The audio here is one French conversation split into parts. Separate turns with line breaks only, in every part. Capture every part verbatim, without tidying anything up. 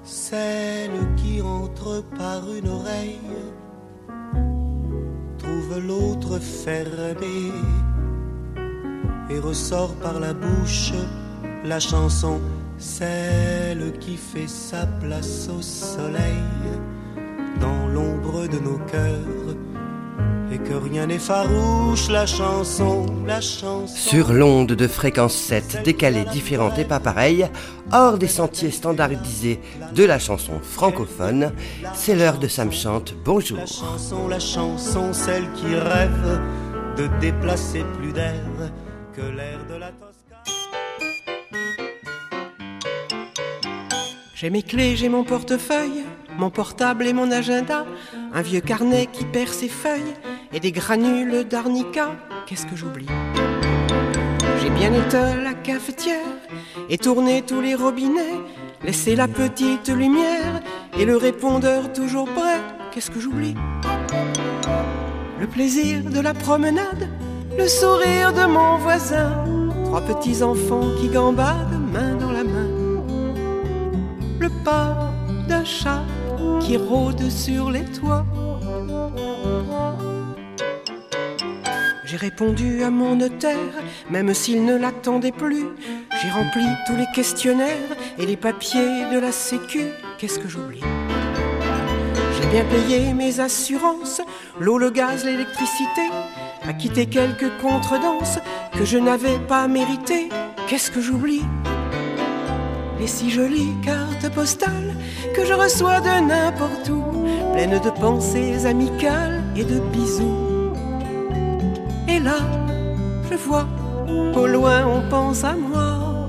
celle qui entre par une oreille trouve l'autre fermée et ressort par la bouche la chanson, celle qui fait sa place au soleil dans l'ombre de nos cœurs et que rien n'effarouche la chanson, la chanson.
Sur l'onde de fréquence sept, décalée, différente et pas pareille, hors des sentiers standardisés de la chanson francophone, c'est l'heure de Sam Chante. Bonjour.
La chanson, la chanson, celle qui rêve de déplacer plus d'air que l'air de la Toscane.
J'ai mes clés, j'ai mon portefeuille, mon portable et mon agenda, un vieux carnet qui perd ses feuilles et des granules d'arnica. Qu'est-ce que j'oublie? J'ai bien éteint la cafetière et tourné tous les robinets, laissé la petite lumière et le répondeur toujours prêt. Qu'est-ce que j'oublie? Le plaisir de la promenade, le sourire de mon voisin, trois petits enfants qui gambadent main dans la main, le pas d'un chat qui rôde sur les toits. J'ai répondu à mon notaire, même s'il ne l'attendait plus. J'ai rempli tous les questionnaires et les papiers de la sécu. Qu'est-ce que j'oublie? J'ai bien payé mes assurances, l'eau, le gaz, l'électricité, acquitté quelques contredanses que je n'avais pas méritées. Qu'est-ce que j'oublie? Les si jolies cartes postales que je reçois de n'importe où, pleines de pensées amicales et de bisous. Et là, je vois, au loin on pense à moi.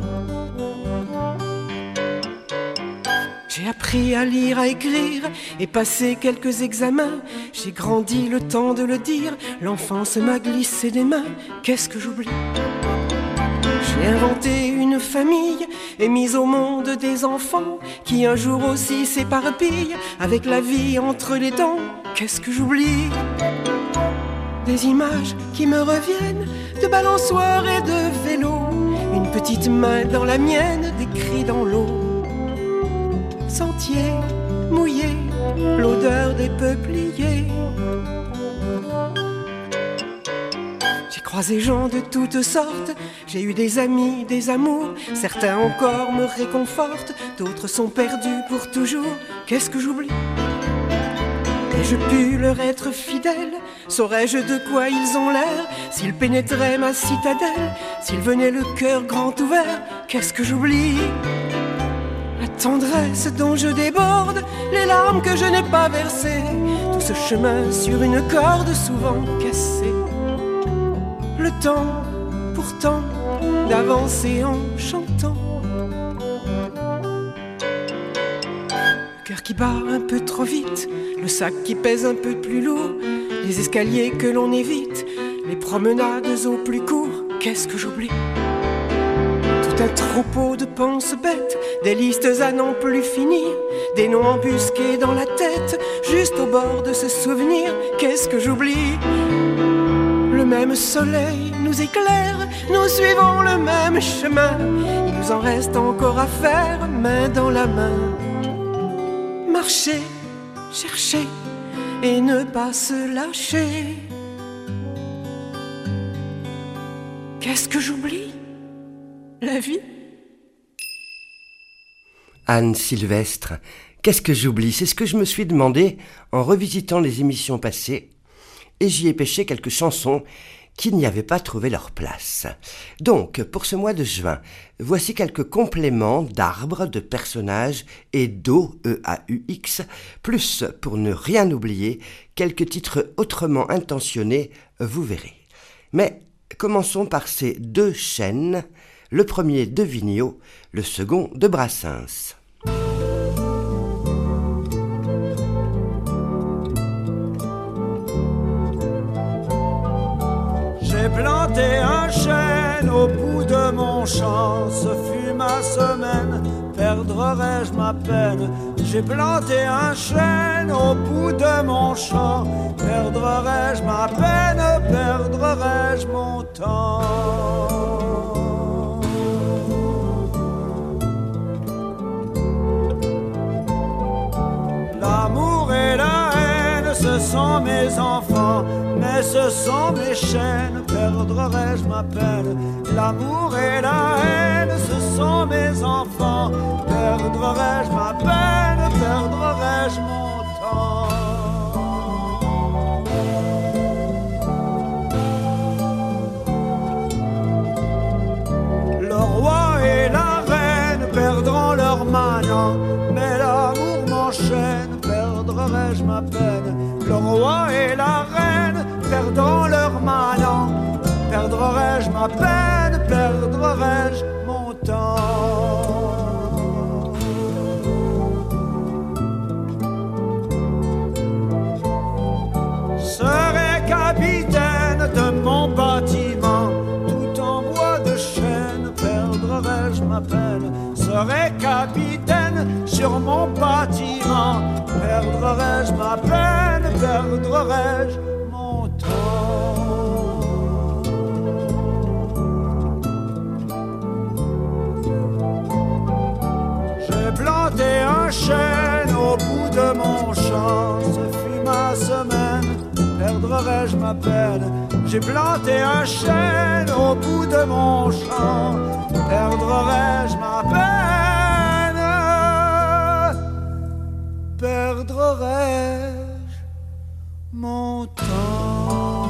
J'ai appris à lire, à écrire et passé quelques examens. J'ai grandi le temps de le dire, l'enfance m'a glissé des mains. Qu'est-ce que j'oublie? J'ai inventé une famille et mis au monde des enfants qui un jour aussi s'éparpillent avec la vie entre les dents. Qu'est-ce que j'oublie? Des images qui me reviennent de balançoires et de vélos, une petite main dans la mienne, des cris dans l'eau. Sentier mouillé, l'odeur des peupliers. J'ai croisé gens de toutes sortes, j'ai eu des amis, des amours. Certains encore me réconfortent, d'autres sont perdus pour toujours. Qu'est-ce que j'oublie? Ai-je pu leur être fidèle? Saurais-je de quoi ils ont l'air? S'ils pénétraient ma citadelle, s'ils venaient le cœur grand ouvert. Qu'est-ce que j'oublie? La tendresse dont je déborde, les larmes que je n'ai pas versées, tout ce chemin sur une corde souvent cassée. Le temps, pourtant, d'avancer en chantant. Le cœur qui bat un peu trop vite, le sac qui pèse un peu plus lourd, les escaliers que l'on évite, les promenades au plus court. Qu'est-ce que j'oublie? Tout un troupeau de penses bêtes, des listes à n'en plus finir, des noms embusqués dans la tête, juste au bord de ce souvenir. Qu'est-ce que j'oublie? Le même soleil nous éclaire, nous suivons le même chemin. Il nous en reste encore à faire, main dans la main. Marcher, chercher et ne pas se lâcher. Qu'est-ce que j'oublie? La vie?
Anne Sylvestre, qu'est-ce que j'oublie? C'est ce que je me suis demandé en revisitant les émissions passées, et j'y ai pêché quelques chansons qui n'y avaient pas trouvé leur place. Donc, pour ce mois de juin, voici quelques compléments d'arbres, de personnages et d'O, E A U X, plus, pour ne rien oublier, quelques titres autrement intentionnés, vous verrez. Mais commençons par ces deux chênes, le premier de Vigneault, le second de Brassens.
J'ai planté un chêne au bout de mon champ, ce fut ma semaine, perdrai-je ma peine. J'ai planté un chêne au bout de mon champ, perdrai-je ma peine, perdrai-je mon temps. sont mes enfants, mais ce sont mes chaînes. Perdrai-je ma peine? L'amour et la haine, ce sont mes enfants. Perdrai-je ma peine? Perdrai-je mon temps? Le roi et la reine perdront leur manant, mais l'amour m'enchaîne. Perdrai-je ma peine? Le roi et la reine perdront leur manant. Perdrai-je ma peine? Perdrai-je mon temps? Serai capitaine de mon bâtiment, tout en bois de chêne. Perdrai-je ma peine? Serai capitaine sur mon bâtiment. Perdrai-je ma peine? Perdrai-je mon temps? J'ai planté un chêne au bout de mon champ, ce fut ma semaine. Perdrai-je ma peine? J'ai planté un chêne au bout de mon champ. Perdrai-je ma peine? Perdrai-je mon temps?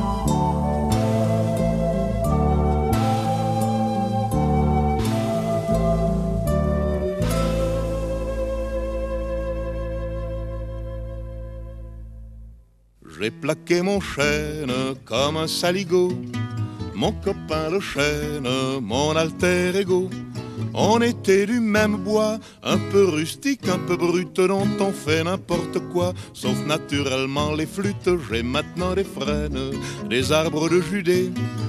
J'ai plaqué mon chêne comme un saligot, mon copain le chêne, mon alter ego. On était du même bois, un peu rustique, un peu brut, dont on fait n'importe quoi, sauf naturellement les flûtes. J'ai maintenant des frênes, des arbres de Judée,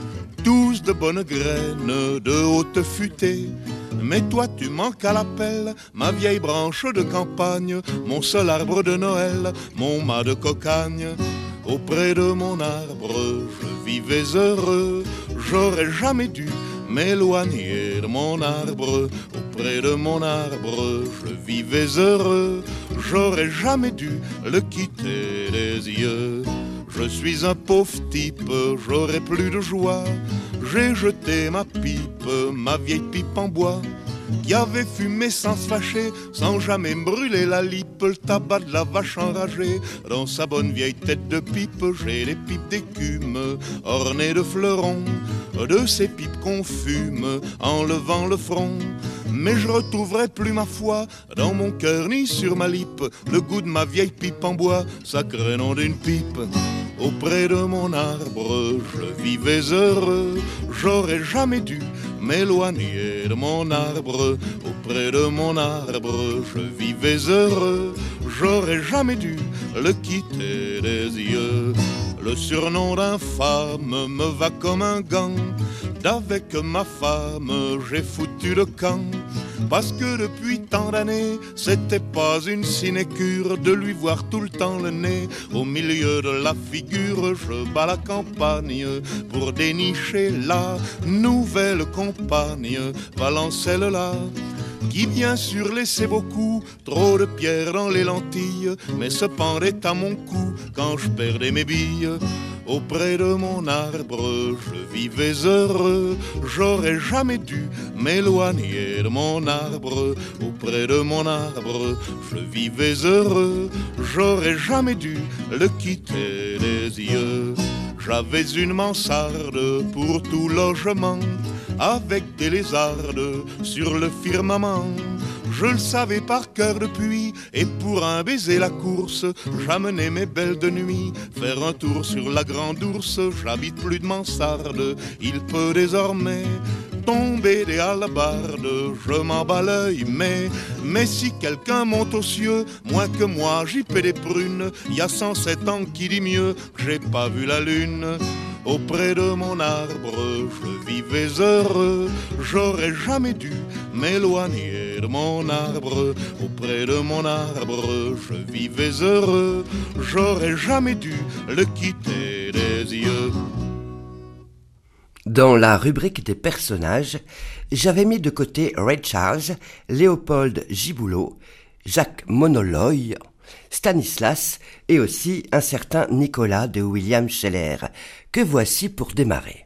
tous de bonnes graines, de haute futée. Mais toi tu manques à l'appel, ma vieille branche de campagne, mon seul arbre de Noël, mon mât de cocagne. Auprès de mon arbre, je vivais heureux, j'aurais jamais dû m'éloigner de mon arbre. Auprès de mon arbre, je vivais heureux, j'aurais jamais dû le quitter des yeux. Je suis un pauvre type, j'aurais plus de joie. J'ai jeté ma pipe, ma vieille pipe en bois, qui avait fumé sans se fâcher, sans jamais me brûler la lippe. Le tabac de la vache enragée, dans sa bonne vieille tête de pipe. J'ai les pipes d'écume, ornées de fleurons, de ces pipes qu'on fume en levant le front. Mais je retrouverai plus ma foi dans mon cœur ni sur ma lippe le goût de ma vieille pipe en bois, sacré nom d'une pipe. Auprès de mon arbre, je vivais heureux, j'aurais jamais dû m'éloigner de mon arbre. Auprès de mon arbre, je vivais heureux, j'aurais jamais dû le quitter des yeux. Le surnom d'infâme me va comme un gant, d'avec ma femme j'ai foutu le camp. Parce que depuis tant d'années, c'était pas une sinécure de lui voir tout le temps le nez au milieu de la figure. Je bats la campagne pour dénicher la nouvelle compagne, Valencelle-là, qui bien sûr laissait beaucoup trop de pierres dans les lentilles, mais se pendait à mon cou quand je perdais mes billes. Auprès de mon arbre, je vivais heureux, j'aurais jamais dû m'éloigner de mon arbre. Auprès de mon arbre, je vivais heureux, j'aurais jamais dû le quitter des yeux. J'avais une mansarde pour tout logement, avec des lézardes sur le firmament. Je le savais par cœur depuis, et pour un baiser la course, j'amenais mes belles de nuit faire un tour sur la grande ourse. J'habite plus de mansarde, il peut désormais tomber des hallebardes, je m'en bats l'œil, mais, mais si quelqu'un monte aux cieux, moins que moi j'y paie des prunes. Y a cent sept ans qui dit mieux que j'ai pas vu la lune. Auprès de mon arbre, je vivais heureux, j'aurais jamais dû m'éloigner de mon arbre. Auprès de mon arbre, je vivais heureux, j'aurais jamais dû le quitter des yeux.
Dans la rubrique des personnages, j'avais mis de côté Ray Charles, Léopold Giboulot, Jacques Monoloy, Stanislas et aussi un certain Nicolas de William Scheller, que voici pour démarrer.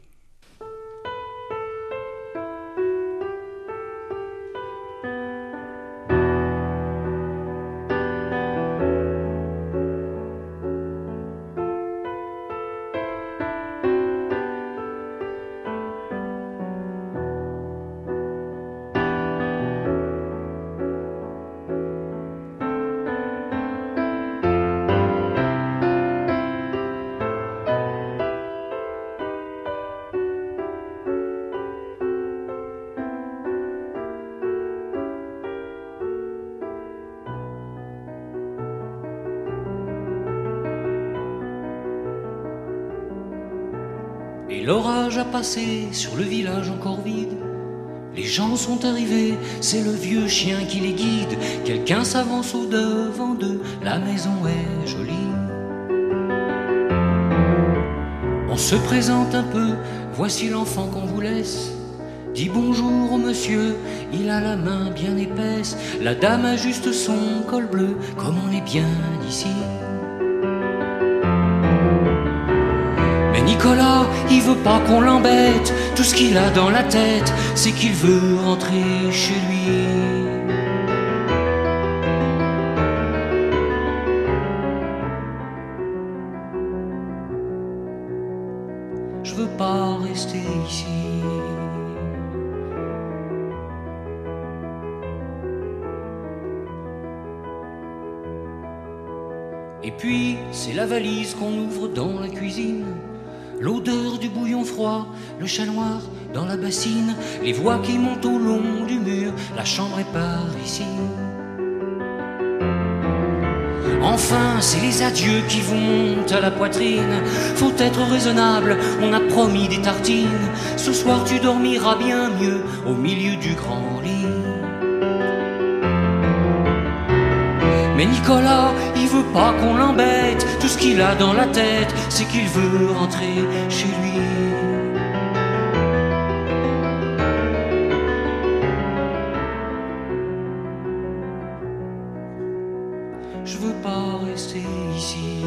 Et l'orage a passé sur le village encore vide. Les gens sont arrivés, c'est le vieux chien qui les guide. Quelqu'un s'avance au-devant d'eux, la maison est jolie. On se présente un peu, voici l'enfant qu'on vous laisse. Dis bonjour au monsieur, il a la main bien épaisse. La dame a juste son col bleu, comme on est bien ici. Mais Nicolas, il veut pas qu'on l'embête. Tout ce qu'il a dans la tête, c'est qu'il veut rentrer chez lui. Je veux pas rester ici. Et puis, c'est la valise qu'on ouvre dans la cuisine. L'odeur du bouillon froid, le chat noir dans la bassine, les voix qui montent au long du mur, la chambre est par ici. Enfin, c'est les adieux qui vous montent à la poitrine. Faut être raisonnable, on a promis des tartines. Ce soir tu dormiras bien mieux au milieu du grand lit. Mais Nicolas, il veut pas qu'on l'embête. Tout ce qu'il a dans la tête, c'est qu'il veut rentrer chez lui. Je veux pas rester ici.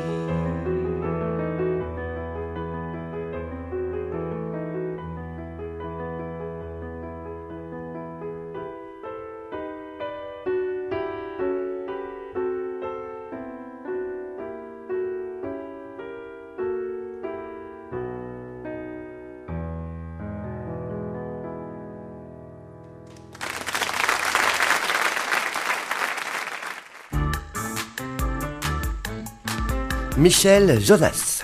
Michel Jonas.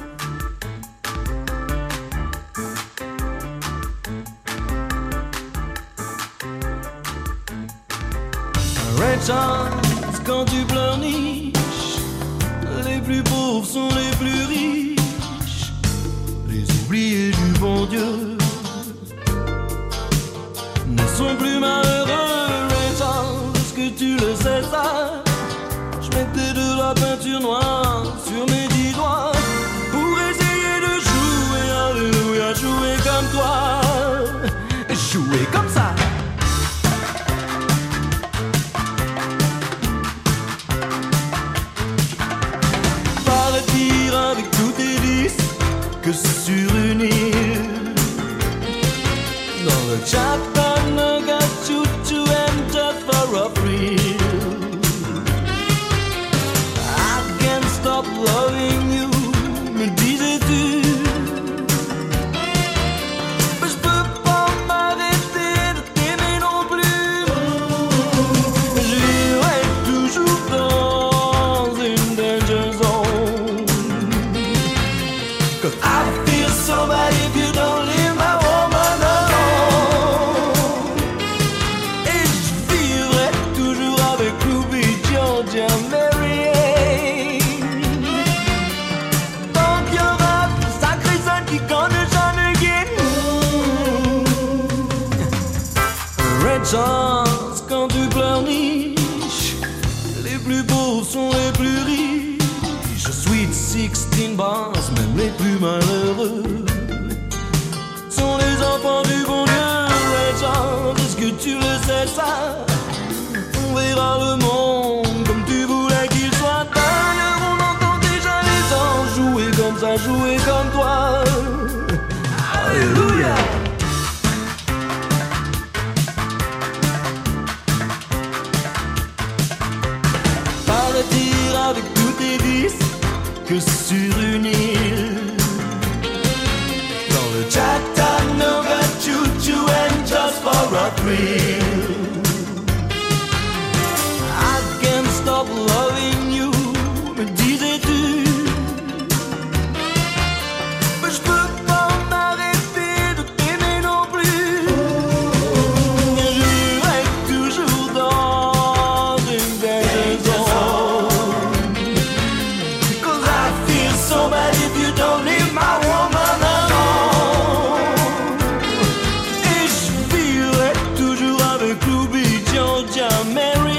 Red Charles, quand tu pleurniches, les plus pauvres sont les plus riches, les oubliés du bon Dieu ne sont plus malheureux. Red Charles, est-ce que tu le sais ça? Je mettais de la peinture noire sur mes dix doigts pour essayer de jouer, alléluia, jouer comme toi, jouer comme ça. Paraît-il avec tous tes disques que sur une île, dans le Chattanooga, choo-choo and just for a thrill. Stop loving you, me disais-tu. Mais je peux pas m'arrêter de t'aimer non plus. Je vivrai toujours dans une danger zone. 'Cause I feel so bad if you don't leave my woman alone. Et je vivrai toujours avec Ruby, Georgia, Mary. Chance, quand tu pleurniches, les plus beaux sont les plus riches. Sweet sixteen bars, même les plus malheureux sont les enfants du bon Dieu. Red Charles, est-ce que tu le sais ça? On verra le monde comme tu voulais Médis que sur une île. Dans le Chattanooga choo-choo and just for a thrill. I can't stop loving you, me disais-tu. Mais je peux pas m'arrêter de t'aimer non plus. Je reste toujours dans une danger zone. Cause I feel so bad if you don't leave my woman alone. Et je vivrai toujours avec Ruby, Georgia, Mary.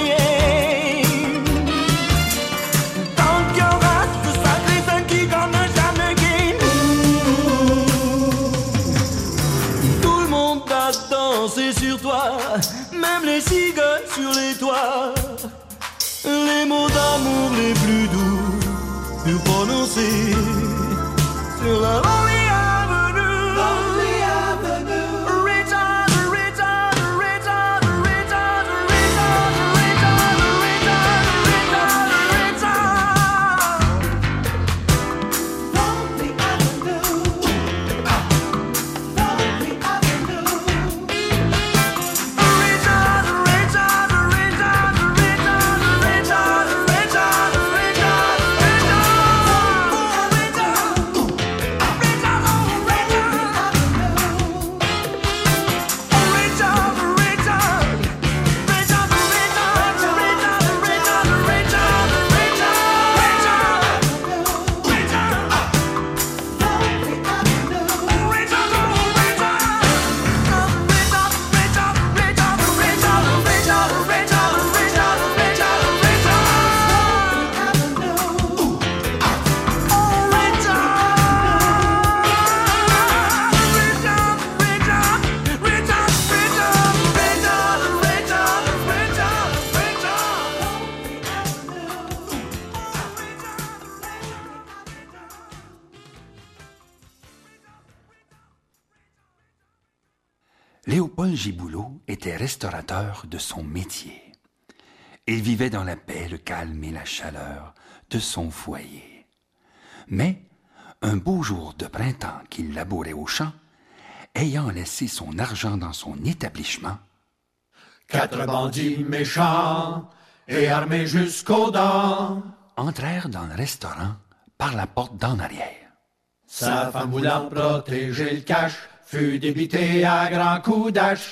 Danser sur toi, même les cigognes sur les toits. Les mots d'amour les plus doux pour prononcer sur la lonely avenue. Lonely avenue. Reach out, reach out, reach out, reach out, reach out, reach out, reach out, reach out, reach out. Lonely avenue. Lonely avenue.
Léopold Giboulot était restaurateur de son métier. Il vivait dans la paix, le calme et la chaleur de son foyer. Mais, un beau jour de printemps qu'il labourait au champ, ayant laissé son argent dans son établissement,
quatre bandits méchants et armés jusqu'aux dents
entrèrent dans le restaurant par la porte d'en arrière.
Sa femme voulant protéger le cash fut débité à grands coups d'hache.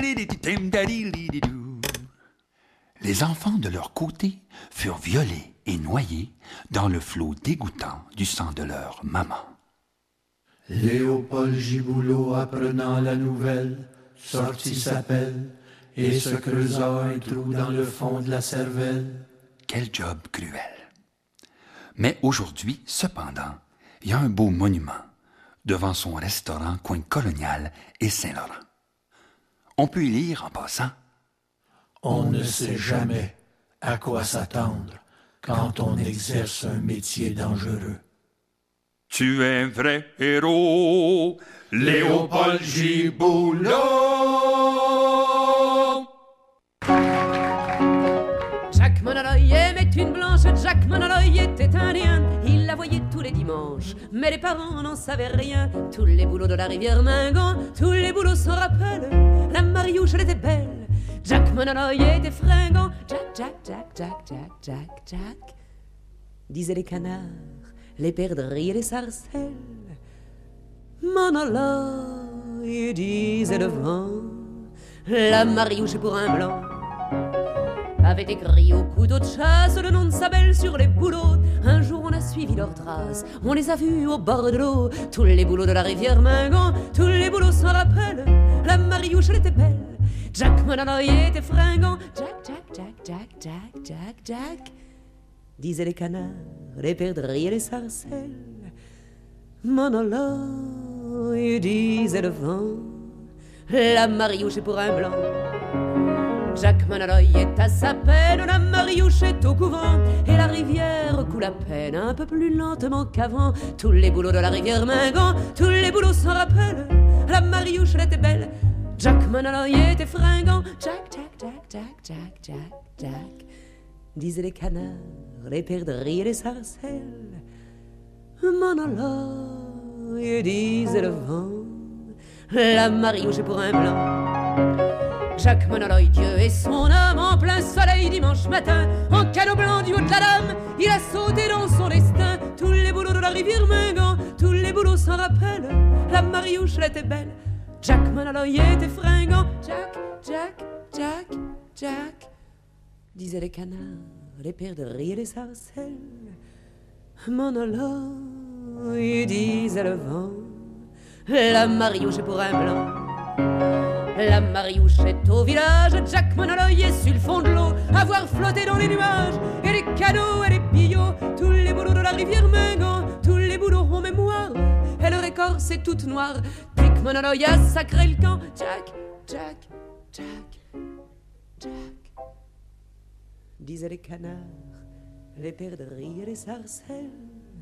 Les enfants de leur côté furent violés et noyés dans le flot dégoûtant du sang de leur maman.
Léopold Giboulot, apprenant la nouvelle, sortit sa pelle et se creusa un trou dans le fond de la cervelle.
Quel job cruel! Mais aujourd'hui, cependant, il y a un beau monument devant son restaurant coin Colonial et Saint-Laurent. On peut y lire en passant:
On ne sait jamais à quoi s'attendre quand on exerce un métier dangereux.
Tu es un vrai héros,
Léopold Giboulot.
Jack Monaloy aimait une blanche, Jack Monaloy était indien. Il la voyait tous les dimanches, mais les parents n'en savaient rien. Tous les boulots de la rivière Mingan, tous les boulots s'en rappellent. La Mariouche, elle était belle, Jack Monaloy était fringant. Jack, Jack, Jack, Jack, Jack, Jack, Jack, disaient les canards, les perdrix et les sarcelles. Monaloy, disait le vent, la Mariouche est pour un blanc. Avait écrit au couteau de chasse le nom de sa belle sur les boulots. Un jour on a suivi leurs traces, on les a vus au bord de l'eau. Tous les boulots de la rivière Mingan, tous les boulots s'en rappellent. La Mariouche, elle était belle, Jack Monaloy était fringant. Jack, Jack, Jack, Jack, Jack, Jack, Jack, disaient les canards, les perdrix et les sarcelles. Monaloy, disait le vent, la Mariouche est pour un blanc. Jack Monaloy est à sa peine, la Mariouche est au couvent, et la rivière coule à peine un peu plus lentement qu'avant. Tous les boulots de la rivière Mingan, tous les boulots s'en rappellent. La Mariouche, elle était belle, Jack Monaloy était fringant. Jack, Jack, Jack, Jack, Jack, Jack, Jack, disaient les canards, les perdrix et les sarcelles. Monologue, disait le vent, la Mariouche est pour un blanc. Jacques Monologue, Dieu et son âme, en plein soleil dimanche matin, en canot blanc du haut de la dame, il a sauté dans son destin. Tous les boulots de la rivière Mingan, tous les boulots s'en rappellent, la Mariouche, elle était belle, Jack Monologue était fringant. Jack, Jack, Jack, Jack, disaient les canards, les perdrix et les sarcelles. Monologue, disait le vent, la Mariouche est pour un blanc. La Mariouche est au village, Jack Monologue est sur le fond de l'eau, à voir flotter dans les nuages, et les canots et les billots, tous les boulots de la rivière Mingan, tous les boulots ont mémoire, et leur écorce est toute noire. Jack Monologue a sacré le camp, Jack, Jack, Jack, Jack, disaient les canards, les perdrix et les sarcelles.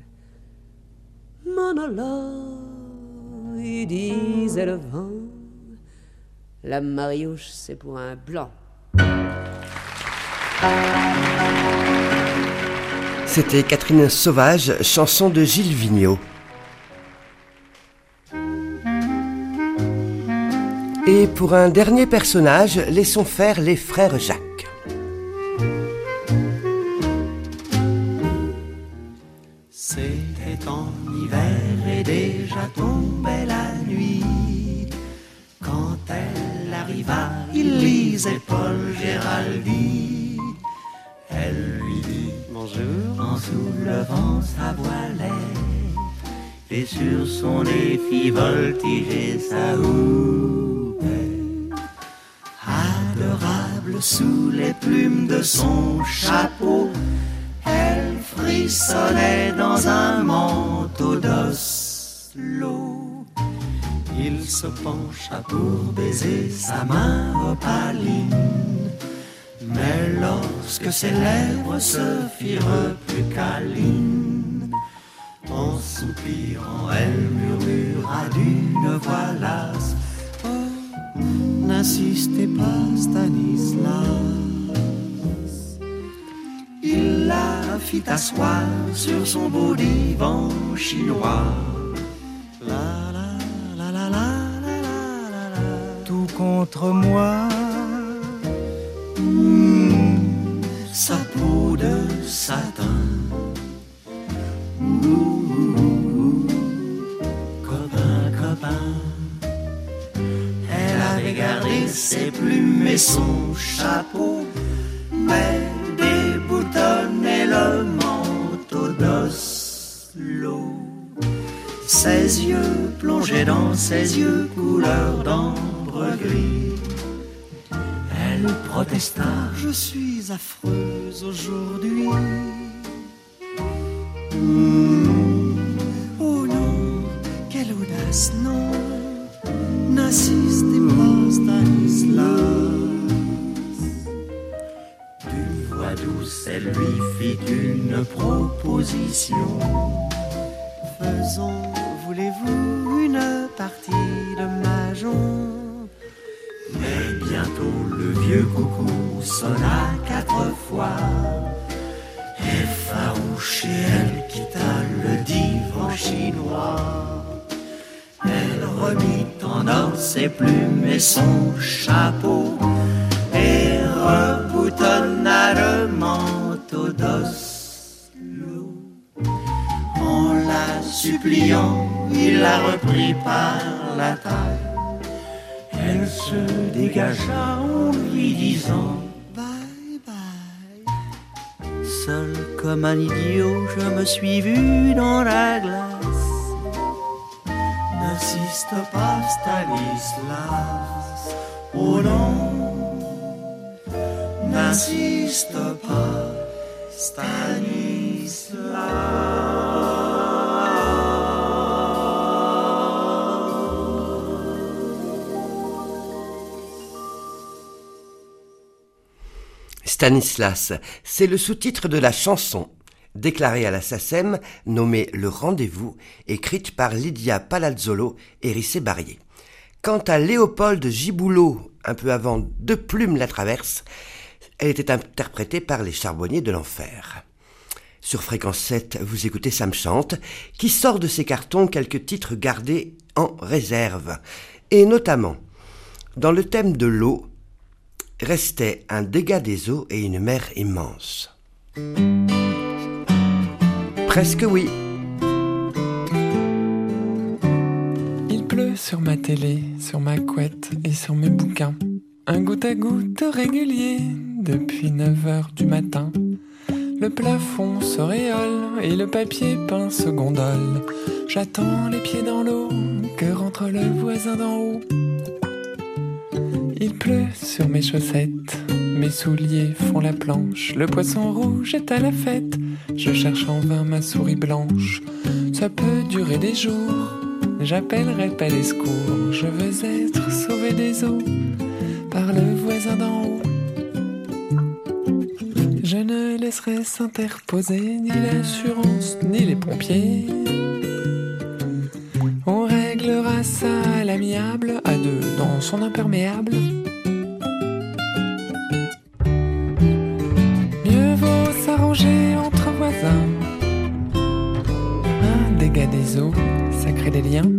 Monologue, disait le vent, la Mariouche, c'est pour un blanc.
C'était Catherine Sauvage, chanson de Gilles Vigneault. Et pour un dernier personnage, laissons faire les frères Jacques.
C'était en hiver et déjà tombait la nuit. Quand elle arriva, il lisait Paul Géraldi. Elle lui dit bonjour en soulevant sa voilette, et sur son nez fit voltiger sa houppette. Adorable sous les plumes de son chapeau, elle frissonnait dans un manteau d'Oslo. Il se pencha pour baiser sa main opaline, mais lorsque ses lèvres se firent plus câlines, en soupirant, elle murmura d'une voix lasse: oh, n'insistez pas, Stanislas. Il la fit asseoir sur son beau divan chinois. La, tout contre moi, mmh, sa peau de satin. Ouh, ouh, ouh, copain, copain. Elle avait gardé ses plumes et son chapeau, mais déboutonnait le manteau d'Oslo. Ses yeux plongeaient dans ses yeux couleur d'ambre gris. Elle protesta: je suis affreuse aujourd'hui. Mmh. Oh non, quelle audace, non, n'insistez pas, Stanislas. D'une voix douce, elle lui fit une proposition. Faisons, voulez-vous, une partie de mahjong? Mais bientôt le vieux coucou sonna quatre fois. Effarouchée, elle quitta le divan chinois. Elle remit en ordre ses plumes et son chapeau, et reboutonna le manteau d'Oslo. En la suppliant, il la reprit par la taille. Elle se dégagea en lui disant bye bye. Seul comme un idiot, je me suis vu dans la glace. N'insiste pas, Stanislas. Oh non, n'insiste pas, Stanislas.
Stanislas, c'est le sous-titre de la chanson, déclarée à la SACEM, nommée Le Rendez-vous, écrite par Lydia Palazzolo et Rissé Barrier. Quant à Léopold Giboulot, un peu avant De Plume la traverse, Elle était interprétée par les Charbonniers de l'Enfer. Sur Fréquence sept, vous écoutez Ça me chante, qui sort de ses cartons quelques titres gardés en réserve. Et notamment, dans le thème de l'eau, restait un dégât des eaux et une mer immense. Presque oui.
Il pleut sur ma télé, sur ma couette et sur mes bouquins. Un goutte à goutte régulier depuis neuf heures du matin. Le plafond s'auréole et le papier peint se gondole. J'attends les pieds dans l'eau que rentre le voisin d'en haut. Il pleut sur mes chaussettes, mes souliers font la planche. Le poisson rouge est à la fête, je cherche en vain ma souris blanche. Ça peut durer des jours, j'appellerai pas les secours. Je veux être sauvé des eaux par le voisin d'en haut. Je ne laisserai s'interposer ni l'assurance ni les pompiers. On réglera ça à l'amiable, à deux dans son imperméable. Mieux vaut s'arranger entre voisins. Un dégât des eaux, ça crée des liens.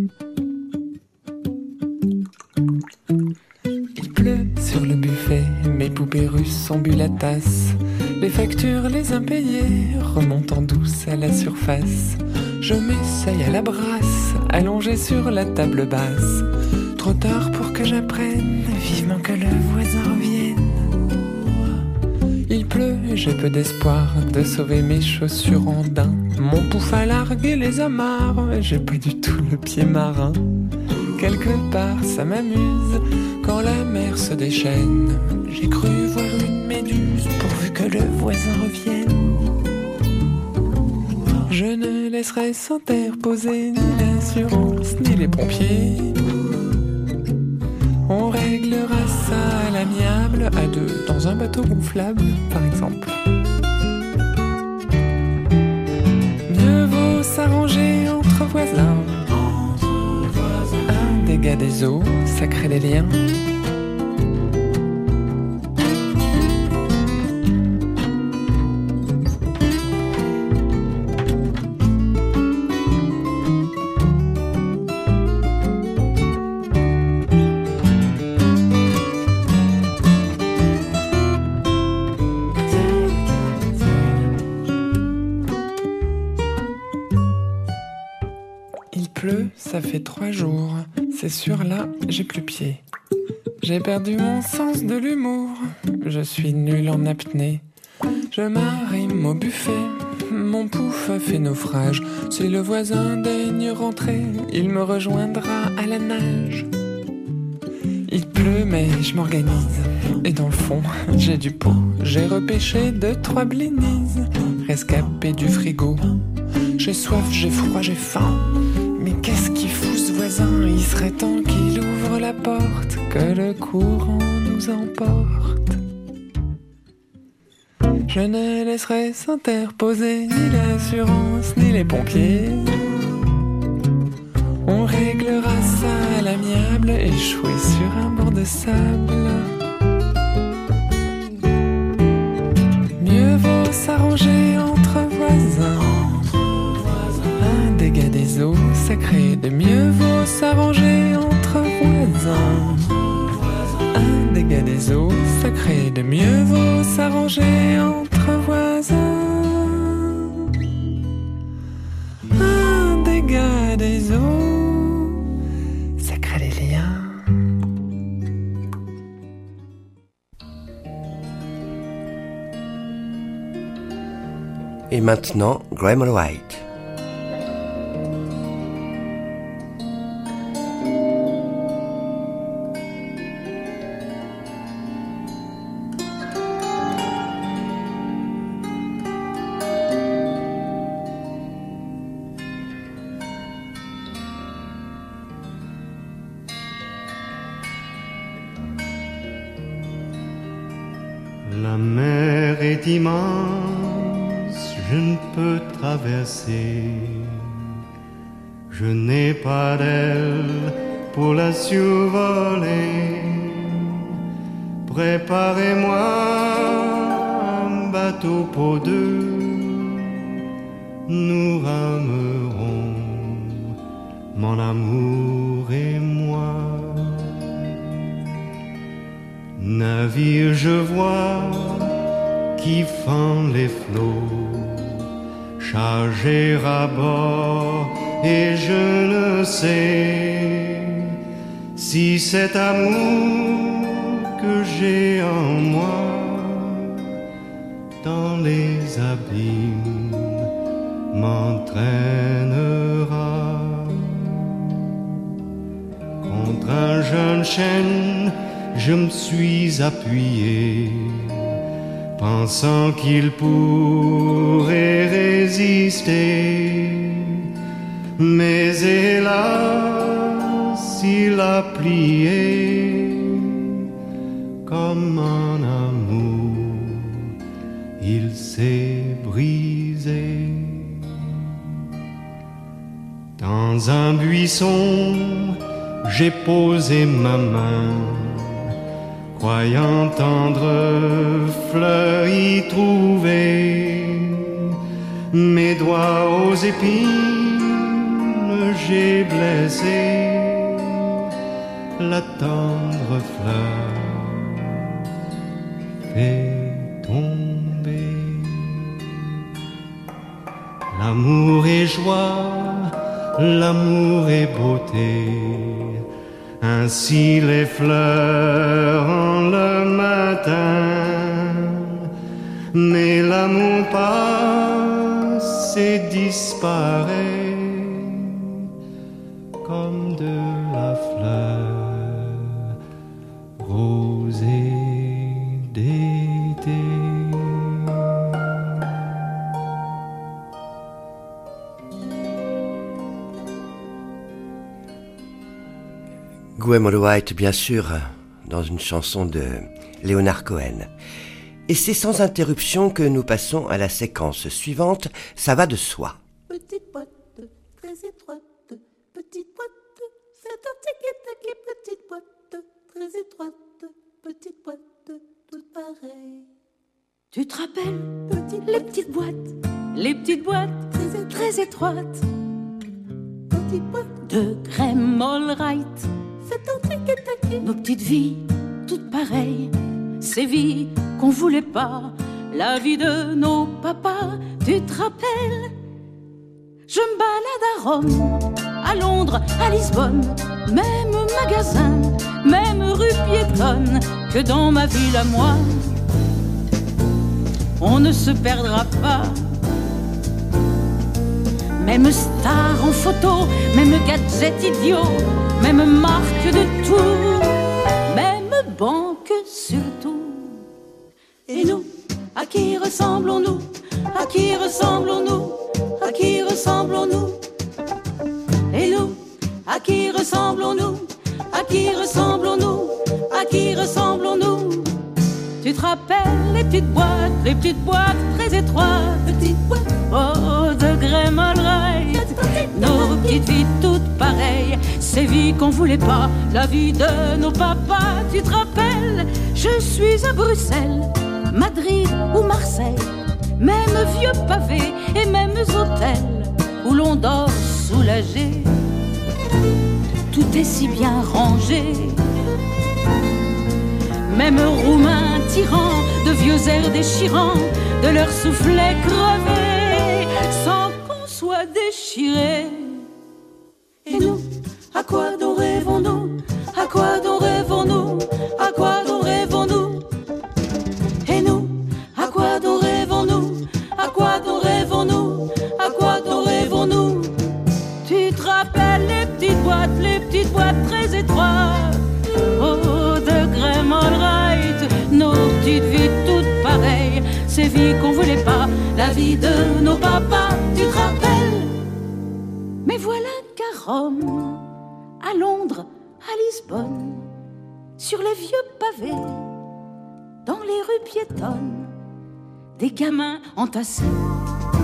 Il pleut sur le buffet, mes poupées russes ont bu la tasse. Les factures, les impayés, remontant douce à la surface. Je m'essaye à la brasse, allongé sur la table basse. Trop tard pour que j'apprenne, vivement que le voisin revienne. Il pleut et j'ai peu d'espoir de sauver mes chaussures en daim. Mon pouf à larguer les amarres, et j'ai pas du tout le pied marin. Quelque part ça m'amuse quand la mer se déchaîne. J'ai cru voir une méduse pourvu que le voisin revienne. Je ne laisserai s'interposer ni l'assurance ni les pompiers. On réglera ça à l'amiable, à deux dans un bateau gonflable par exemple. Mieux vaut s'arranger entre voisins. Un dégât des eaux, ça crée des liens. Ça fait trois jours, c'est sûr là, j'ai plus pied. J'ai perdu mon sens de l'humour, je suis nul en apnée. Je m'arrime au buffet, mon pouf a fait naufrage. Si le voisin daigne rentrer, il me rejoindra à la nage. Il pleut mais je m'organise, et dans le fond, j'ai du pot. J'ai repêché deux, trois blinis, rescapé du frigo. J'ai soif, j'ai froid, j'ai faim. Mais qu'est-ce qu'il fout ce voisin? Il serait temps qu'il ouvre la porte, que le courant nous emporte. Je ne laisserai s'interposer ni l'assurance ni les pompiers. On réglera ça à l'amiable, échoué sur un bord de sable. Mieux vaut s'arranger entre voisins. Dégâts des eaux, ça crée de mieux vaut s'arranger entre voisins. Un dégât des eaux, ça crée de mieux vaut s'arranger entre voisins. Un dégât des eaux, ça crée des liens.
Et maintenant, Graham White.
La mer est immense, je ne peux traverser. Je n'ai pas d'aile pour la survoler. préparez-moi un bateau pour deux, nous ramerons, mon amour et moi. Navire je vois qui fend les flots, chargé à bord, et je ne sais si cet amour que j'ai en moi dans les abîmes m'entraînera. Contre un jeune chêne je me suis appuyé, pensant qu'il pourrait résister. Mais hélas, il a plié comme un amour, il s'est brisé. Dans un buisson, j'ai posé ma main, croyant tendre fleur y trouver. Mes doigts aux épines, j'ai blessé la tendre fleur, fait tomber. L'amour est joie, l'amour est beauté, ainsi les fleurs en le matin. Mais l'amour passe et disparaît comme de la fleur rosée d'été.
Guem White, bien sûr, dans une chanson de Leonard Cohen. Et c'est sans interruption que nous passons à la séquence suivante, ça va de soi.
Petite boîte, très étroite, petite boîte, c'est un tic-tac, petite boîte, très étroite, petite boîte, toutes pareilles.
Tu te rappelles, petite les petites boîtes, les petites boîtes, très, très étroites,
petite boîte
de Graham Allwright.
C'est un tic-tac,
nos petites vies, toutes pareilles, ces vies qu'on voulait pas, la vie de nos papas. Tu te rappelles? Je me balade à Rome, à Londres, à Lisbonne, même magasin, même rue piétonne, que dans ma ville à moi, on ne se perdra pas. Même star en photo, même gadget idiot, même marque de tout, même banque surtout. Et nous, à qui ressemblons-nous? À qui ressemblons-nous? À qui ressemblons-nous? Et nous, à qui ressemblons-nous? À qui ressemblons-nous? À qui ressemblons-nous? Tu te rappelles les petites boîtes, les petites boîtes très étroites, petites boîtes, oh, de Graham Allwright. Nos petites vies toutes pareilles, ces vies qu'on voulait pas, la vie de nos papas. Tu te rappelles? Je suis à Bruxelles, Madrid ou Marseille, même vieux pavés et mêmes hôtels où l'on dort soulagé. Tout est si bien rangé. Même roumains tyrans, de vieux airs déchirants, de leur soufflet crevé, sans qu'on soit déchiré.
Et nous, à quoi donc rêvons-nous? À quoi donc rêvons-nous? À quoi donc rêvons-nous? Et nous, à quoi donc rêvons-nous? À quoi donc rêvons-nous? À quoi donc rêvons-nous?
Tu te rappelles les petites boîtes, les petites boîtes très étroites, oh, de Graham Allwright. Nos petites vies toutes pareilles, ces vies qu'on voulait pas, la vie de nos papas. Tu te rappelles? Mais voilà qu'à Rome, à Londres, à Lisbonne, sur les vieux pavés, dans les rues piétonnes, des gamins entassés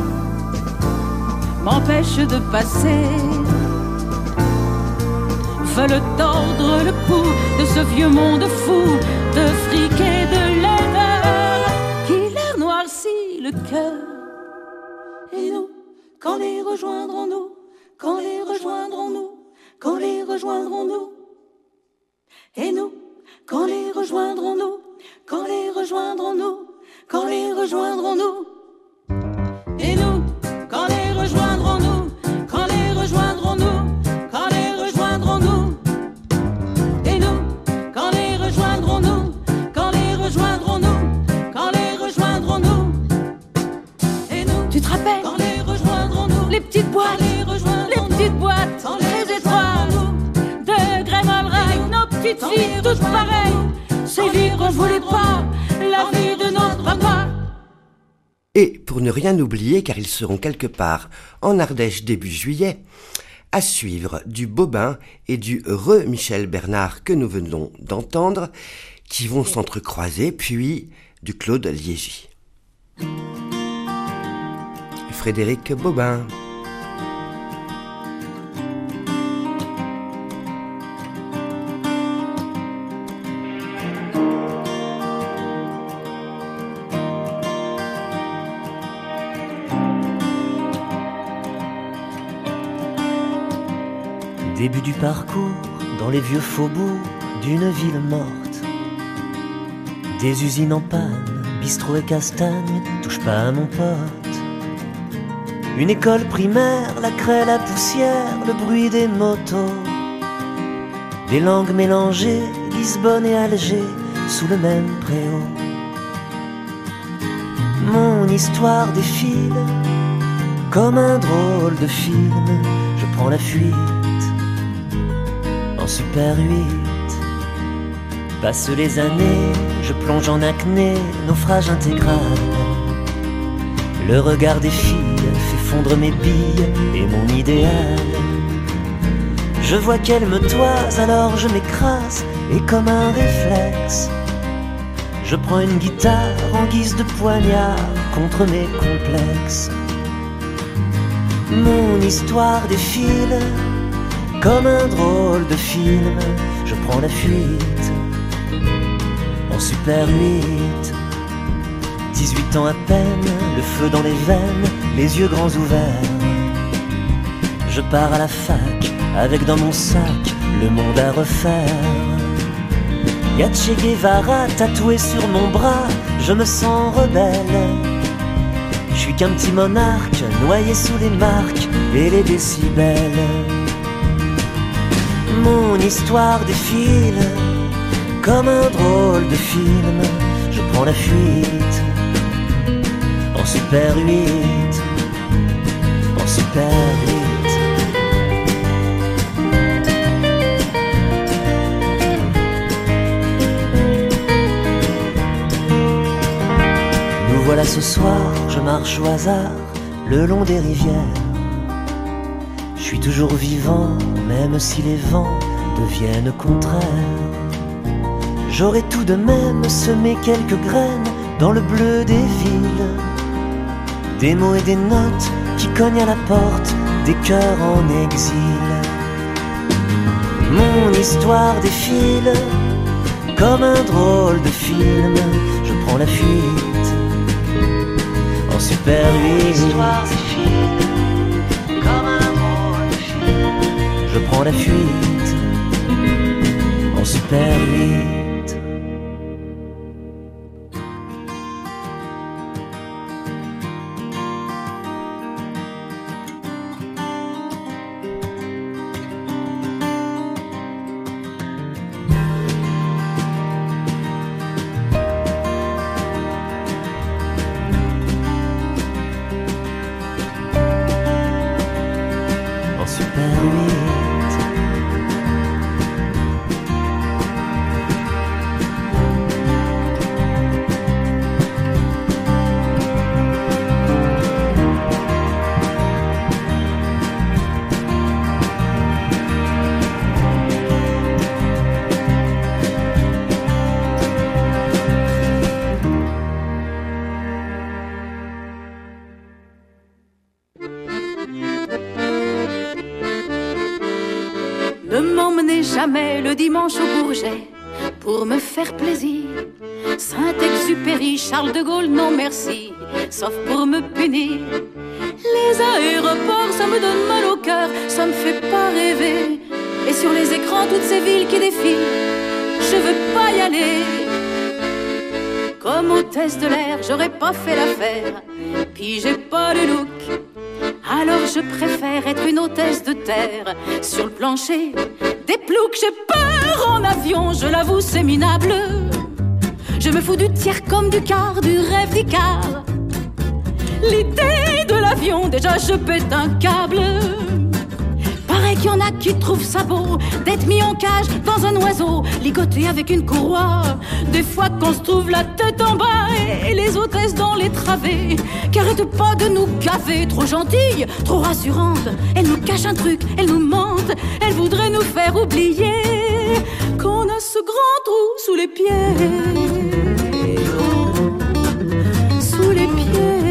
m'empêchent de passer.
veulent tordre le pouls de ce vieux monde fou de fric et de laideur qui leur noircit le cœur. Et nous, quand les rejoindrons-nous? Quand les rejoindrons-nous? Quand les rejoindrons-nous? Et nous, quand les rejoindrons-nous? Quand les rejoindrons-nous? Quand les rejoindrons-nous? Et nous, quand les rejoindrons-nous? Quand les rejoindrons-nous? Quand les rejoindrons-nous? Et nous, quand les rejoindrons-nous? Quand les rejoindrons-nous? Quand les rejoindrons-nous? Et nous, tu te rappelles? Quand les rejoindrons-nous? Les petites boîtes, les, les petites boîtes, très étroites, de Grenoble-Rail, nos petites filles toutes pareilles. C'est vie qu'on voulait pas, la vie de notre papa.
Et pour ne rien oublier, car ils seront quelque part en Ardèche début juillet, à suivre du Bobin et du heureux Michel Bernard que nous venons d'entendre, qui vont s'entrecroiser, puis du Claude Liégy. Frédéric Bobin.
Début du parcours dans les vieux faubourgs d'une ville morte. Des usines en panne, bistrot et castagne, touche pas à mon pote. Une école primaire, la craie, la poussière, le bruit des motos. Des langues mélangées, Lisbonne et Alger, sous le même préau. Mon histoire défile comme un drôle de film. Je prends la fuite en Super huit. Passent les années, je plonge en acné, naufrage intégral. Le regard des filles fait fondre mes billes et mon idéal. Je vois qu'elles me toisent, alors je m'écrase, et comme un réflexe, je prends une guitare en guise de poignard contre mes complexes. Mon histoire défile comme un drôle de film. Je prends la fuite en Super huit. Dix-huit ans à peine, le feu dans les veines, les yeux grands ouverts. Je pars à la fac avec dans mon sac le monde à refaire. Y'a Che Guevara tatoué sur mon bras, je me sens rebelle. Je suis qu'un petit monarque noyé sous les marques et les décibels. Mon histoire défile comme un drôle de film. Je prends la fuite en Super huit, en Super huit. Nous voilà ce soir, je marche au hasard le long des rivières. Je suis toujours vivant, même si les vents deviennent contraires. J'aurais tout de même semé quelques graines dans le bleu des villes. Des mots et des notes qui cognent à la porte des cœurs en exil. Mon histoire défile comme un drôle de film. Je prends la fuite en Super huit. L'histoire défile comme un drôle de film. Je prends la fuite en Super huit.
jamais le dimanche au Bourget pour me faire plaisir. Saint-Exupéry, Charles de Gaulle, non merci, sauf pour me punir. Les aéroports, ça me donne mal au cœur, ça me fait pas rêver. Et sur les écrans, toutes ces villes qui défilent, je veux pas y aller. Comme hôtesse de l'air, j'aurais pas fait l'affaire, puis j'ai pas le look. Alors je préfère être une hôtesse de terre. Sur le plancher, des ploucs, j'ai peur en avion, je l'avoue c'est minable. Je me fous du tiers comme du quart, du rêve d'Icare. L'idée de l'avion, déjà je pète un câble. Pareil qu'il y en a qui trouvent ça beau d'être mis en cage dans un oiseau, ligoté avec une courroie. Des fois qu'on se trouve la tête en bas et les hôtesses dans les travées qui arrêtent pas de nous gaver. Trop gentilles, trop rassurantes, elles nous cachent un truc, elles nous mentent. Elles voudraient nous faire oublier qu'on a ce grand trou sous les pieds. Sous les pieds.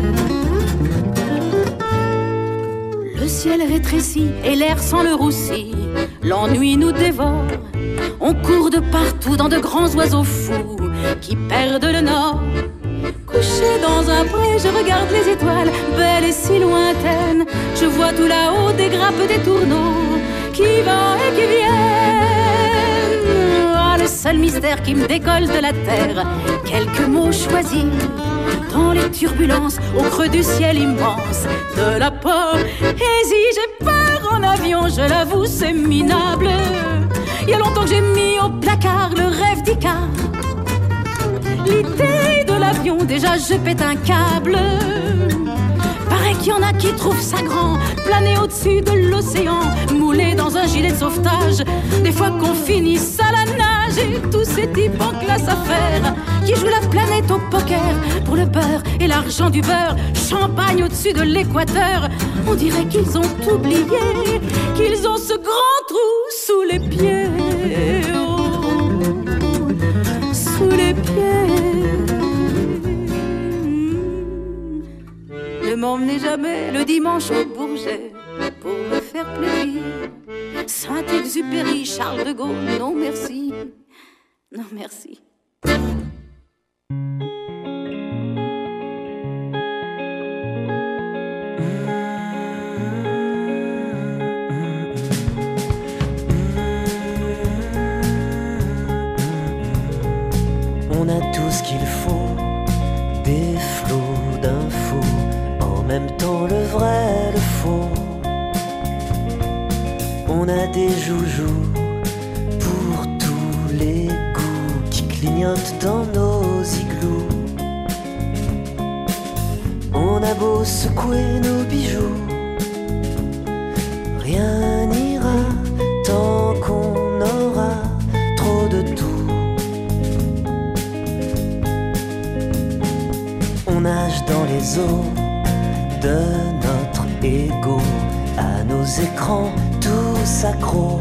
Le ciel rétrécit et l'air sent le roussi. L'ennui nous dévore. On court de partout dans de grands oiseaux fous qui perdent le nord. Couché dans un pré, je regarde les étoiles, belles et si lointaines. Je vois tout là-haut des grappes, des tourneaux qui vont et qui viennent. Ah, le seul mystère qui me décolle de la terre, quelques mots choisis dans les turbulences au creux du ciel immense de la poésie. J'ai peur en avion, je l'avoue, c'est minable. Il y a longtemps que j'ai mis au placard le rêve d'Icare. L'idée de l'avion, déjà je pète un câble. Pareil qu'il y en a qui trouvent ça grand, planer au-dessus de l'océan, moulé dans un gilet de sauvetage. Des fois qu'on finisse à la nage et tous ces types en classe à faire qui jouent la planète au poker pour le beurre et l'argent du beurre. Champagne au-dessus de l'équateur. On dirait qu'ils ont oublié qu'ils ont ce grand trou sous les pieds. Oh, sous les pieds. Ne m'emmenez jamais le dimanche au Bourget pour me faire plaisir. Saint-Exupéry, Charles de Gaulle, non merci. Non merci.
On a tout ce qu'il faut, des flots d'infos, en même temps le vrai, le faux. On a des joujoux pour tous les goûts qui clignotent dans nos igloos. On a beau secouer nos bijoux, rien n'ira tant qu'on aura trop de tout. On nage dans les eaux de notre ego, à nos écrans tous accros.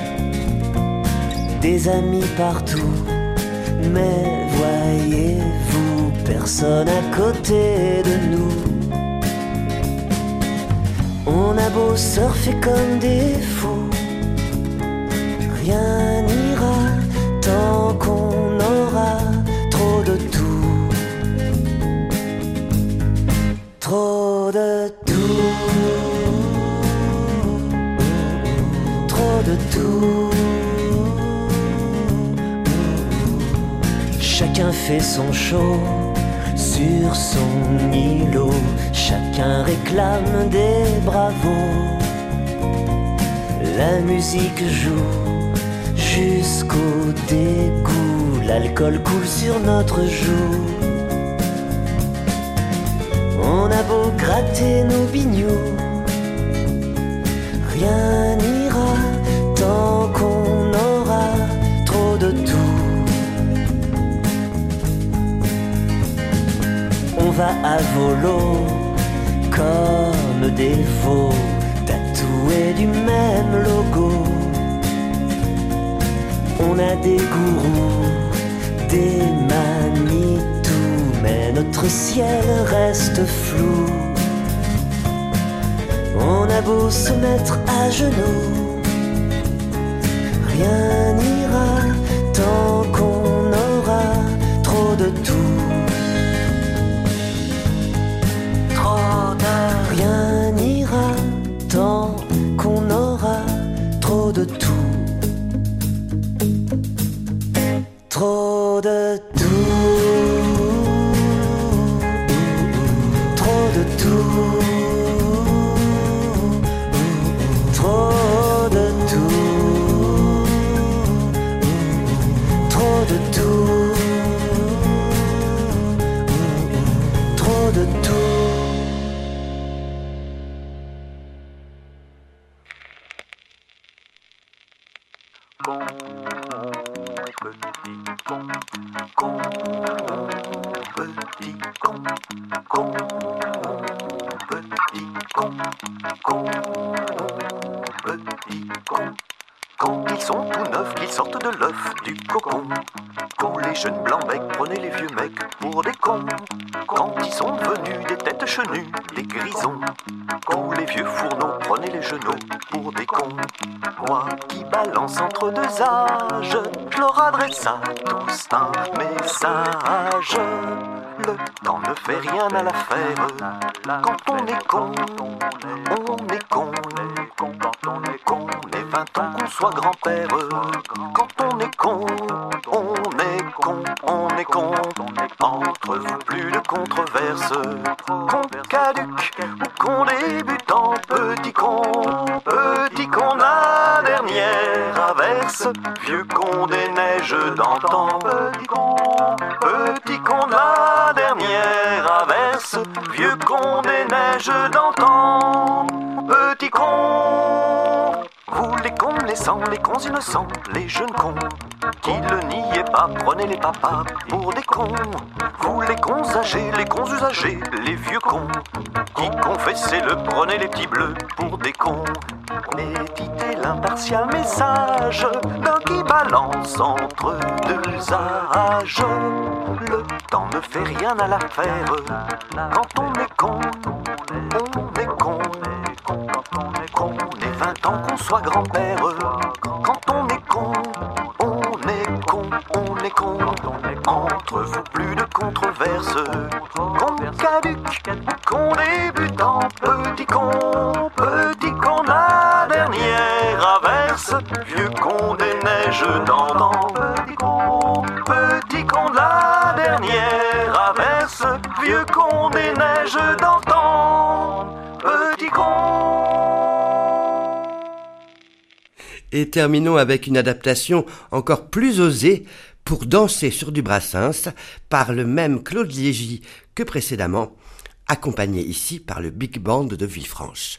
Des amis partout, mais voyez-vous, personne à côté de nous. On a beau surfer comme des fous, rien n'ira tant qu'on aura trop de tout. Trop de tout, trop de tout. Chacun fait son show sur son îlot, chacun réclame des bravos. La musique joue jusqu'au dégoût, l'alcool coule sur notre joue. On a beau gratter nos bignous, rien n'ira tant qu'on aura trop de tout. On va à volo comme des veaux, tatoués du même logo. On a des gourous, des Manitou, mais notre ciel reste flou. On a beau se mettre à genoux, rien n'ira tant qu'on aura trop de tout. Trop de rien n'ira tant qu'on aura trop de tout. Trop de tout. Trop de tout. Trop de tout. Trop de tout. Trop de tout.
Con, petit con, con, petit con, con, petit con, con, petit con. Quand ils sont tout neufs, qu'ils sortent de l'œuf, du cocon. Quand les jeunes blancs mecs prenaient les vieux mecs pour des cons. Quand ils sont devenus des têtes chenues, des grisons. Quand les vieux fourneaux prenaient les genoux pour des cons. Moi qui balance entre deux âges, je leur adresse à tous un message. Le temps ne fait rien à l'affaire. Quand on est con, on est con. Quand on est con, on est vingt ans qu'on soit grand-père. Quand on est con, on est con, on est con. Entre vous plus de controverse. Con caduc ou con débutant, petit con, petit con la dernière averse. Vieux con des neiges d'antan, petit con, petit con la dernière averse. Vieux con des neiges d'antan, petit con. Vous les cons naissants, les cons innocents, les jeunes cons qui le niaient pas, prenez les papas pour des cons. Vous les cons âgés, les cons usagés, les vieux cons qui confessaient le, prenez les petits bleus pour des cons. Méditez l'impartial message d'un qui balance entre deux âges. Le temps ne fait rien à l'affaire. Quand on est con, on est con. Quand on est con, on est vingt ans qu'on soit grand-père. Quand on est con, on est con, on est con. Entre vous plus de controverse. Con caduc, con débutant, petit con, petit con la dernière averse. Vieux con des neiges d'antan, petit con, petit con la dernière averse. Vieux con des neiges d'antan, petit con.
Et terminons avec une adaptation encore plus osée pour danser sur du Brassens par le même Claude Liégy que précédemment, accompagné ici par le Big Band de Villefranche.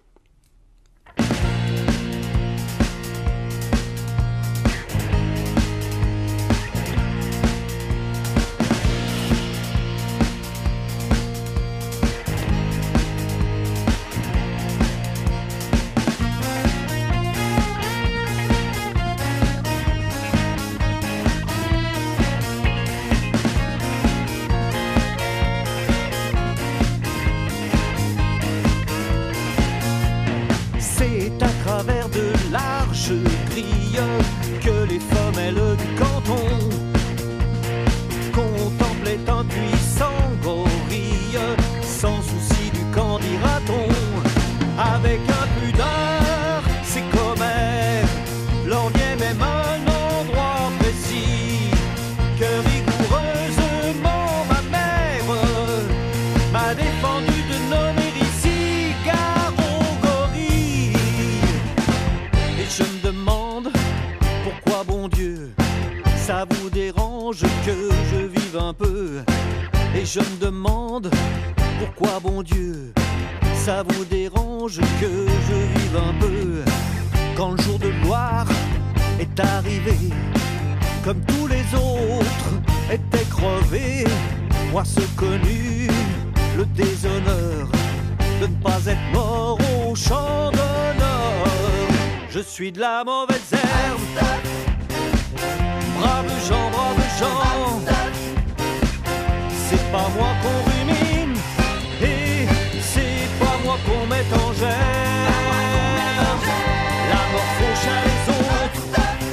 Que les femelles du canton contemplaient un puissant gorille, sans souci du qu'en dira-t-on. Avec un pudeur, c'est commère, l'on y est même un endroit précis que rigoureusement ma mère m'a défendu de nommer ici Garon-Gorille. Et je me demande pourquoi, bon Dieu, ça vous dérange que je vive un peu. Et je me demande pourquoi, bon Dieu, ça vous dérange que je vive un peu. Quand le jour de gloire est arrivé, comme tous les autres étaient crevés, moi ce connu le déshonneur de ne pas être mort au champ d'honneur. Je suis de la mauvaise herbe, braves gens, braves gens. C'est pas moi qu'on rumine et c'est pas moi qu'on met en gerbe. La mort fauche à les autres,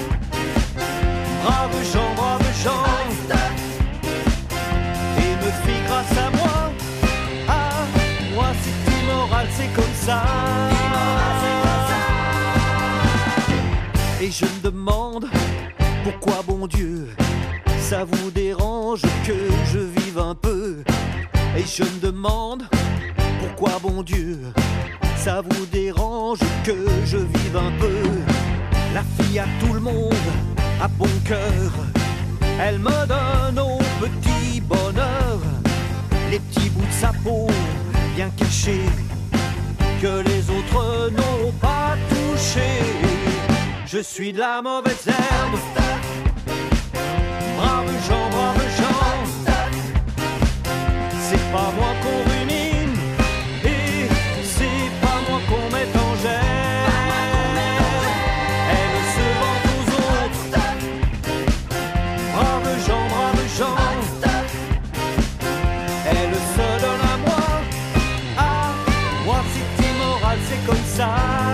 ça. Et je me demande pourquoi, bon Dieu, ça vous dérange que je vive un peu. Et je me demande pourquoi, bon Dieu, ça vous dérange que je vive un peu. La fille à tout le monde, à bon cœur, elle me donne au petit bonheur les petits bouts de sa peau bien cachés que les autres n'ont pas touchés. Je suis de la mauvaise herbe, brave Jean, brave Jean. C'est pas moi qu'on rumine et c'est pas moi qu'on met en gêne. Elle se vend aux autres, brave Jean, brave Jean. Elle se donne à moi, ah, moi c'est immoral, c'est comme ça.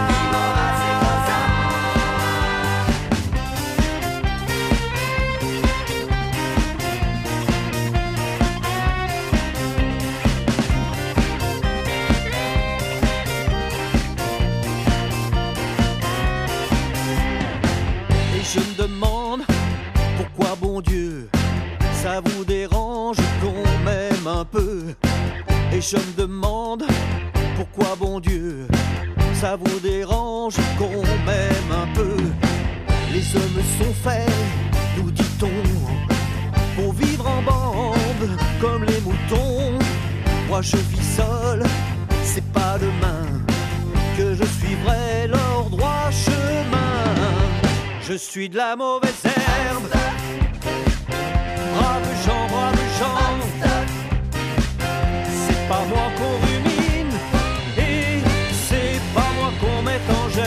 Je me demande pourquoi, bon Dieu, ça vous dérange qu'on m'aime un peu. Et je me demande pourquoi, bon Dieu, ça vous dérange qu'on m'aime un peu. Les hommes sont faits, nous dit-on, pour vivre en bande comme les moutons. Moi je vis seul, c'est pas demain que je suivrai leur droit chemin. Je suis de la mauvaise herbe, brave Jean, brave Jean. C'est pas moi qu'on rumine et c'est pas moi qu'on met en gêne.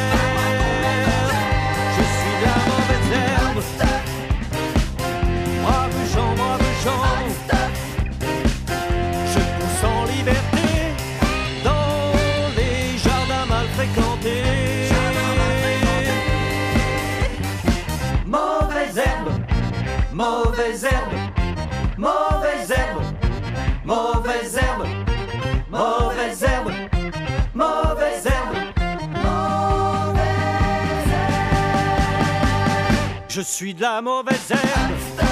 Je suis de la mauvaise herbe, brave Jean, brave Jean. Je pousse en liberté dans les jardins mal fréquentés. Mauvaise herbe, mauvaise herbe, mauvaise herbe, mauvaise herbe, mauvaise herbe, mauvaise herbe. Je suis de la mauvaise herbe,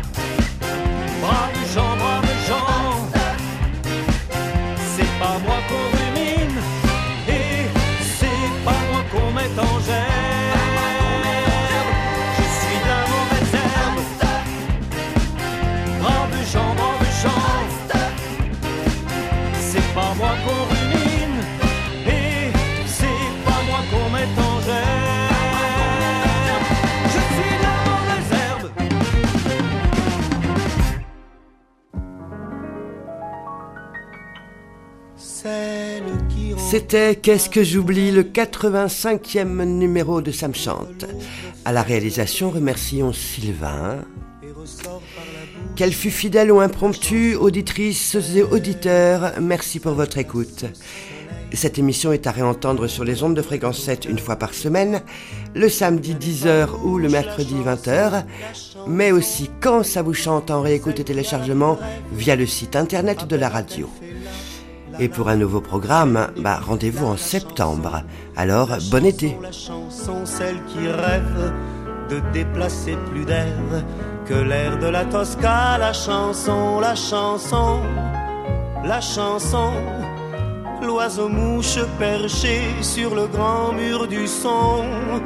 brave Jean, brave Jean. C'est pas moi qu'on rumine et c'est pas moi qu'on met en gêne. Jean, brave Jean. C'est pas moi qu'on rumine et c'est pas moi qu'on met en gêne. Je suis de la mauvaise
herbe. C'était Qu'est-ce que j'oublie, le quatre-vingt-cinquième numéro de Ça me chante. À la réalisation, remercions Sylvain. Qu'elle fût fidèle ou impromptue, auditrices et auditeurs, merci pour votre écoute. Cette émission est à réentendre sur les ondes de fréquence sept une fois par semaine, le samedi dix heures ou le mercredi vingt heures, mais aussi quand ça vous chante en réécoute et téléchargement via le site internet de la radio. Et pour un nouveau programme, bah, rendez-vous en septembre. Alors, bon été.
La chanson, celle qui rêve de déplacer plus d'air que l'air de la Tosca. La chanson, la chanson, la chanson, l'oiseau-mouche perché sur le grand mur du son.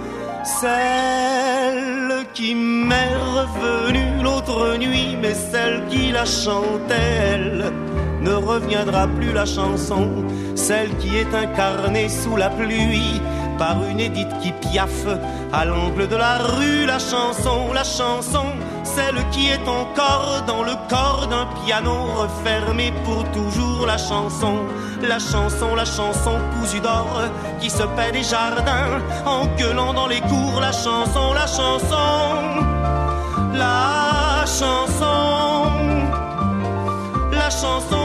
Celle qui m'est revenue l'autre nuit, mais celle qui la chantait, elle, ne reviendra plus. La chanson, celle qui est incarnée sous la pluie par une Édith qui piaffe à l'angle de la rue. La chanson, la chanson, celle qui est encore dans le corps d'un piano refermé pour toujours. La chanson, la chanson, la chanson cousue d'or qui se paie des jardins en gueulant dans les cours. La chanson, la chanson, la chanson, la chanson